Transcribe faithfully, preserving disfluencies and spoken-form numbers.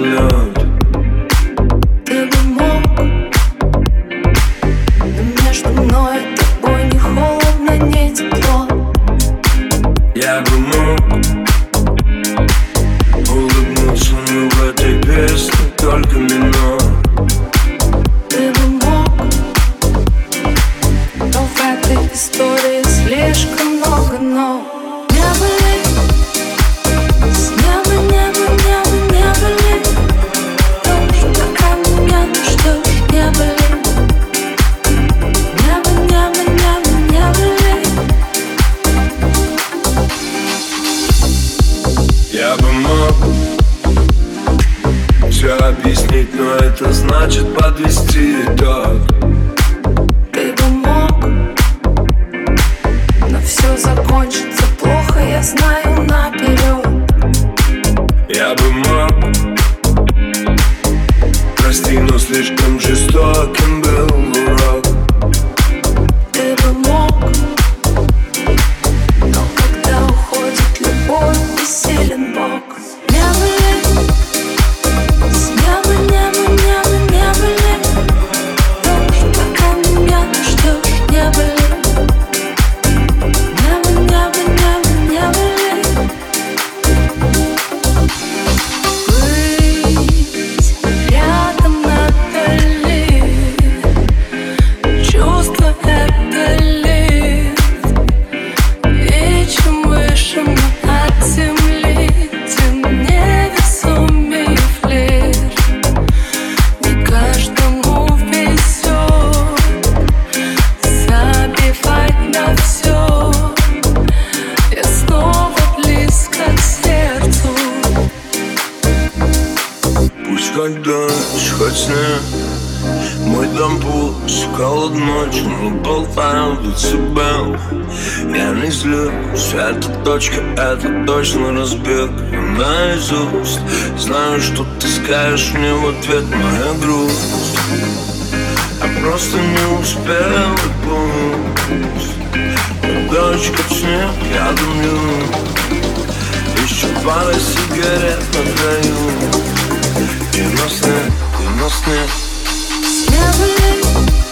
лед. Ты бы мог, но между мной и тобой не холодно, не тепло. Я бы мог улыбнуться, но в этой песне только минор. Ты бы мог, но в этой истории слишком много но. Не были, с неба, неба, неба, не были. То, что ко мне ты ждешь, не были. Небо, небо, небо, не были. Я бы мог все объяснить, но это значит подвести итог. Ты бы мог, но все закончится плохо, я знаю наперед. Я бы мог, прости, но слишком жестоким был урок. Ты бы мог, но когда уходит любовь, бессилен Бог. Не были, с неба, неба, неба, не были. То, что ко мне ты ждешь, не были. Небо, небо, небо, не были. Быть рядом надо ли? Чувство это лифт. И чем выше мы от земли, тем невесомее флирт. Не каждому везет забивать на все. Я снова близко к сердцу. Пусть хоть дождь, хоть снег, мой дом пусть холод ночью, мы болтаем в децибел. Я не злюсь, эта точка, это точно разбег. Я наизусть знаю, что ты скажешь мне в ответ, моя грусть. Я просто не успел, и пусть дождь, как снег, я дымлю. Еще пара сигарет на краю. И на сне, и на сне. С неба ли?